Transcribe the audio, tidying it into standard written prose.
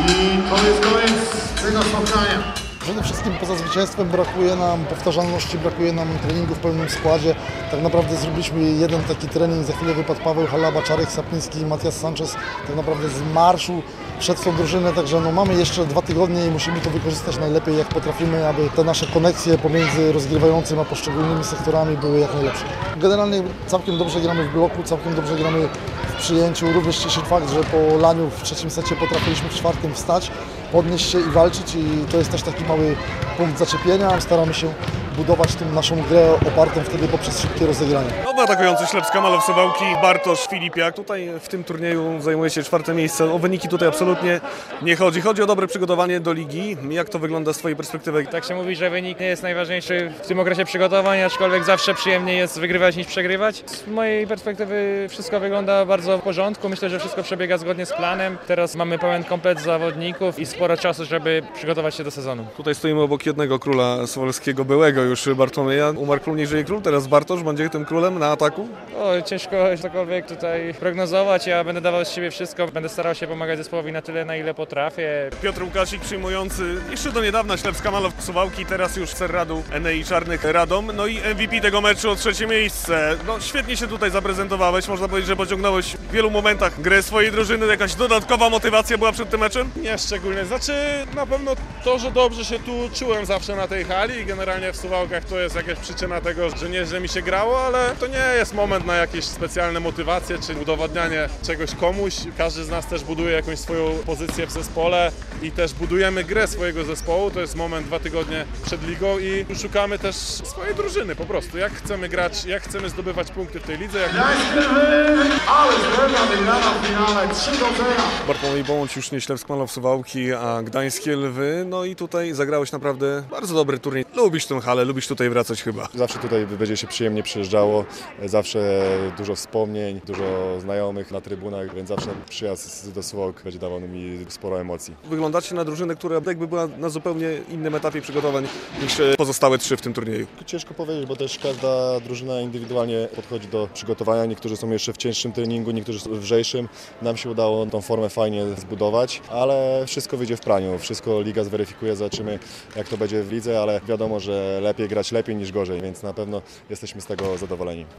I to jest koniec tego spotkania. Przede wszystkim poza zwycięstwem brakuje nam powtarzalności, brakuje nam treningu w pełnym składzie. Tak naprawdę zrobiliśmy jeden taki trening, za chwilę wypadł Paweł Halaba, Czarek Sapiński i Matias Sanchez tak naprawdę z marszu przed tą drużynę, także mamy jeszcze 2 tygodnie i musimy to wykorzystać najlepiej jak potrafimy, aby te nasze koneksje pomiędzy rozgrywającym a poszczególnymi sektorami były jak najlepsze. Generalnie całkiem dobrze gramy w bloku, całkiem dobrze gramy w przyjęciu. Również cieszy fakt, że po laniu w trzecim secie potrafiliśmy w czwartym wstać, podnieść się i walczyć i to jest też taki mały punkt zaczepienia. Staramy się budować tą naszą grę opartą wtedy poprzez szybkie rozegranie. Nowy atakujący Ślepska, Malow Suwałki, Bartosz Filipiak. Tutaj w tym turnieju zajmuje się 4. miejsce. O wyniki tutaj absolutnie nie chodzi. Chodzi o dobre przygotowanie do ligi. Jak to wygląda z Twojej perspektywy? Tak się mówi, że wynik nie jest najważniejszy w tym okresie przygotowań, aczkolwiek zawsze przyjemniej jest wygrywać niż przegrywać. Z mojej perspektywy wszystko wygląda bardzo w porządku. Myślę, że wszystko przebiega zgodnie z planem. Teraz mamy pełen komplet zawodników i sporo czasu, żeby przygotować się do sezonu. Tutaj stoimy obok jednego króla suwalskiego, byłego już Bartłomieja. Umarł król, nie żyje król. Teraz Bartosz będzie tym królem na ataku? Ciężko cokolwiek tutaj prognozować. Ja będę dawał z siebie wszystko. Będę starał się pomagać zespołowi na tyle, na ile potrafię. Piotr Łukasik przyjmujący jeszcze do niedawna Ślepska, Malow Suwałki, teraz już Cerradu, Enei Czarnych Radom. No i MVP tego meczu o 3. miejsce. No świetnie się tutaj zaprezentowałeś. Można powiedzieć, że pociągnąłeś w wielu momentach grę swojej drużyny. Jakaś dodatkowa motywacja była przed tym meczem? Nie szczególnie. Znaczy na pewno to, że dobrze się tu czułem zawsze na tej hali i generalnie w Suwałkach to jest jakaś przyczyna tego, że nieźle mi się grało, ale to nie jest moment na jakieś specjalne motywacje czy udowodnianie czegoś komuś. Każdy z nas też buduje jakąś swoją pozycję w zespole i też budujemy grę swojego zespołu. To jest moment 2 tygodnie przed ligą i szukamy też swojej drużyny po prostu. Jak chcemy grać, jak chcemy zdobywać punkty w tej lidze. Ale Zbrojna wygrana w finale 3-0. Bartłomiej Bądź, już nie Ślepsk, Malow Suwałki, a Gdańskie Lwy. No i tutaj zagrałeś naprawdę bardzo dobry turniej. Lubisz tę halę, lubisz tutaj wracać chyba. Zawsze tutaj będzie się przyjemnie przyjeżdżało, zawsze dużo wspomnień, dużo znajomych na trybunach, więc zawsze przyjazd do Suwałk będzie dawał mi sporo emocji. Wyglądacie na drużynę, która jakby była na zupełnie innym etapie przygotowań niż pozostałe 3 w tym turnieju. Ciężko powiedzieć, bo też każda drużyna indywidualnie podchodzi do przygotowania. Niektórzy są jeszcze w cięższym treningu, niektórzy są w lżejszym. Nam się udało tą formę fajnie zbudować, ale wszystko wyjdzie w praniu. Wszystko liga zweryfikuje, zobaczymy jak to będzie w lidze, ale wiadomo, że lepiej grać lepiej niż gorzej, więc na pewno jesteśmy z tego zadowoleni.